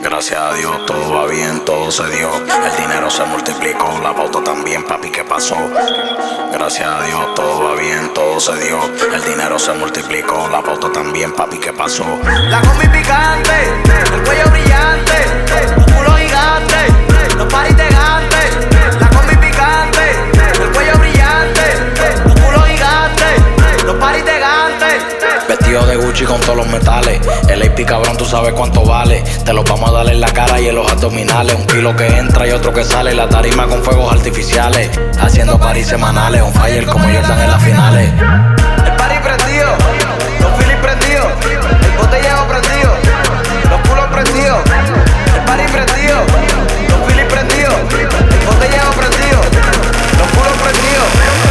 Gracias a Dios todo va bien, todo se dio. El dinero se multiplicó, la pauta también, papi, ¿qué pasó? Gracias a Dios todo va bien, todo se dio. El dinero se multiplicó, la pauta también, papi, ¿qué pasó? La combi picante, el cuello brillante, los culos gigantes, los paris de gante. La combi picante, el cuello brillante, los culos gigantes, los paris de gante. Vestido de Gucci con todos los metales. El AP cabrón, tú sabes cuánto vale. Te los vamos a dar en la cara y en los abdominales. Un kilo que entra y otro que sale. La tarima con fuegos artificiales. Haciendo paris semanales. On fire como Jordan en las finales. El party prendido, los Phillies prendidos, el botellero prendido, los culos prendidos. El party prendido, los Phillies prendidos, el botellero prendido, los culos prendidos.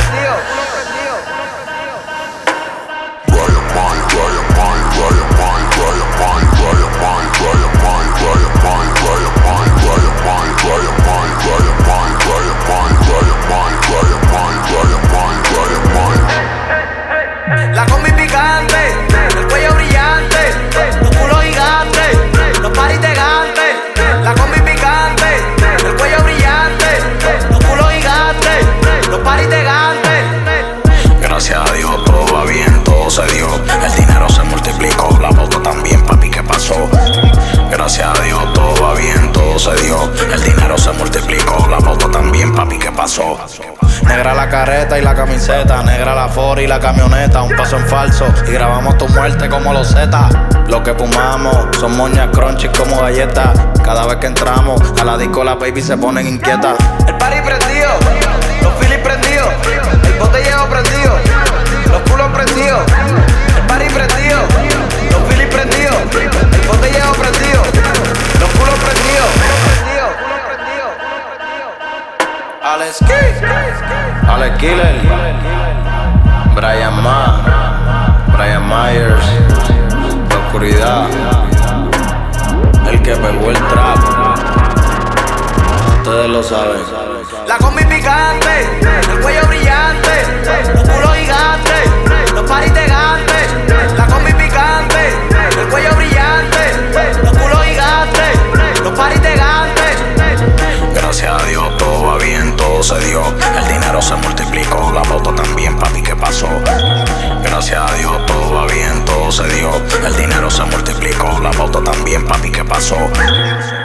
La combi picante, el cuello brillante, los culos gigantes, los paris de gante. La combi picante, el cuello brillante, los culos gigantes, los paris de gante. Gracias a Dios todo va bien, todo se dio. El dinero se multiplicó, la pauta también, papi, ¿qué pasó? Gracias a Dios todo va bien, todo se dio. El dinero se multiplicó, la pauta también, papi, ¿qué pasó? Negra la careta y la camiseta, negra la Ford y la camioneta. Un paso en falso y grabamos tu muerte como los Z. Lo que fumamos son moñas crunchy como galletas. Cada vez que entramos a la disco las baby se ponen inquietas. El party prendido, los Phillies prendidos, el botellero prendido, los culos prendidos. El party prendido, los Phillies prendidos, el botellero prendido, los culos prendidos. Alex Killer, Brian Myers, La Oscuridad, el que pegó el trap. Ustedes lo saben. La combi picante, el cuello brillante, los culos gigantes, los paris de gante. La combi picante, el cuello brillante, los culos gigantes, los paris de gante. Gracias a Dios todo va bien, todo se dio. El dinero se multiplicó, la pauta también, papi, ¿qué pasó? Gracias a Dios todo va bien, todo se dio. El dinero se multiplicó, la pauta también, papi, ¿qué pasó?